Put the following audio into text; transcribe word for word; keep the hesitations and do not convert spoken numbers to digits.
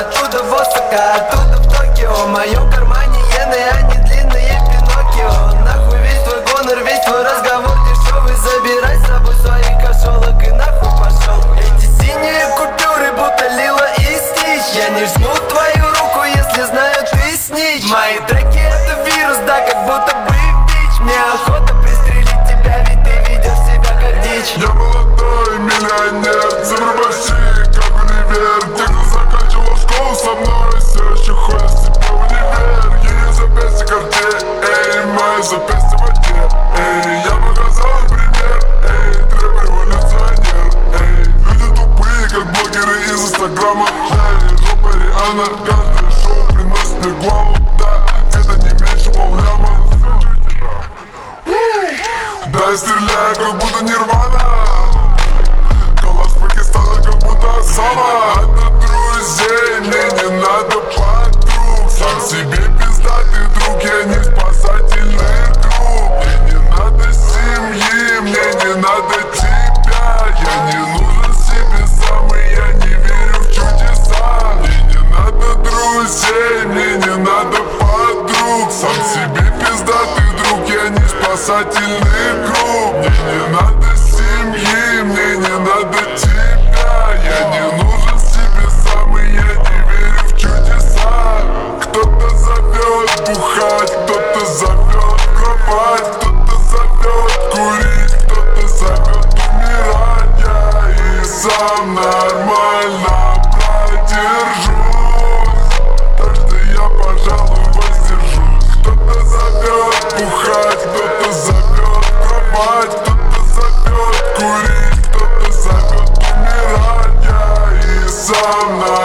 оттуда в Осака, оттуда в Токио. В моем кармане иены, а не длинные Пиноккио. Нахуй весь твой гонор, весь твой разговор дешевый. Забирай с собой своих кошелок и нахуй пошел. Эти синие купюры будто лила и стич. Я не жму твою руку, если знаю ты снич. Мои треки это вирус, да, как будто бы бич. Мне охота пристрелить тебя, ведь ты ведешь себя как дичь. Я молодой миллионер, цифры большие, как универ. Те, кто заканчивал школу со мной, все еще ходят себе в универ. Ее запястье карте, эй, мои запястья в воде. Эй, я показал им пример, эй, трэп революционер. Эй, люди тупые, как блогеры из инстаграма. Эй, жопа Риhanna, каждое шоу приносит мне главу. Да, это не меньше полляма. Да, я стреляю, как будто Нирвана. Калаш Пакистана, как будто Осама. От друзей мне не надо подруг. Сам себе пиздатый друг, я не спасательный друг. Мне не надо семьи, мне не надо тебя. Я не нужен себе сам, и я не верю в чудеса. Мне не надо друзей, мне не надо подруг. Сам себе пиздатый друг, я не спасательный круг. Мне не надо семьи, мне не надо тебя. Я не нужен себе сам, и я не верю в чудеса. Кто-то зовет бухать, кто-то зовет кровать, кто-то зовет курить, кто-то зовет умирать. Я и сам нормально продержусь, так что я, пожалуй, воздержусь. Кто-то зовет бухать, кто-то зовет кровать, кто-то зовет курить, кто-то зовет умирать. Я и сам нормально